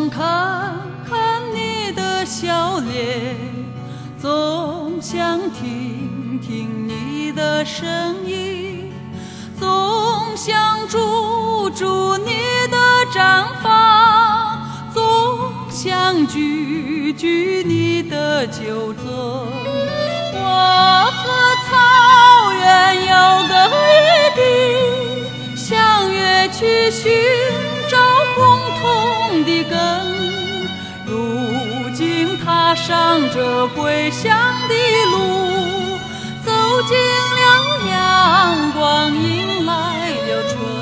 想看看你的笑脸，总想听听你的声音，总想住住你的毡房，总想举举你的酒樽。我和草原有个约定，相约去寻找共同的根，如今踏上这归乡的路，走进了阳光，迎来了春。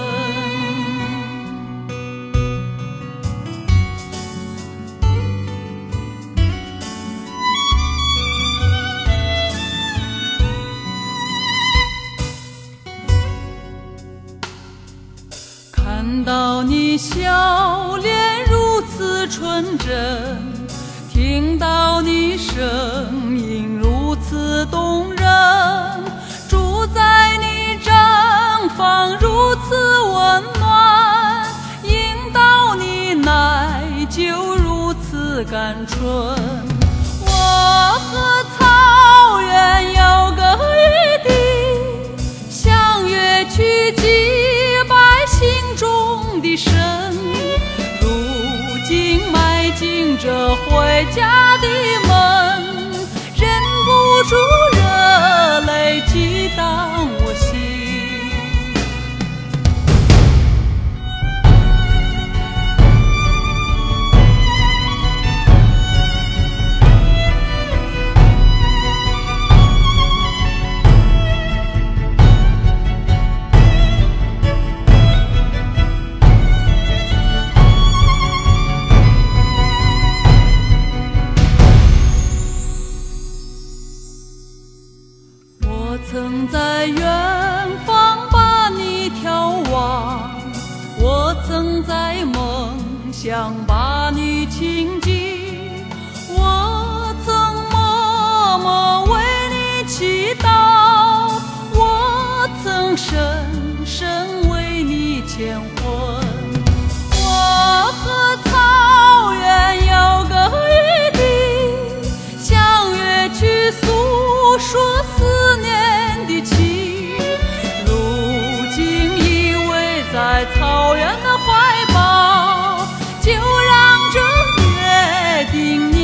看到你笑脸如此纯真，听到你声音如此动人，住在你毡房如此温暖，饮到你奶酒如此甘醇。我和草原有个约定，相约去祭拜心中的神，如今迈进这回家的门，忍不住热泪激荡我心。我曾在远方把你眺望，我曾在梦想把你亲近，我曾默默为你祈祷，我曾深深为你牵魂。我和草原有个约定，相约去诉说思念的情，如今依偎在草原的怀抱，就让这约定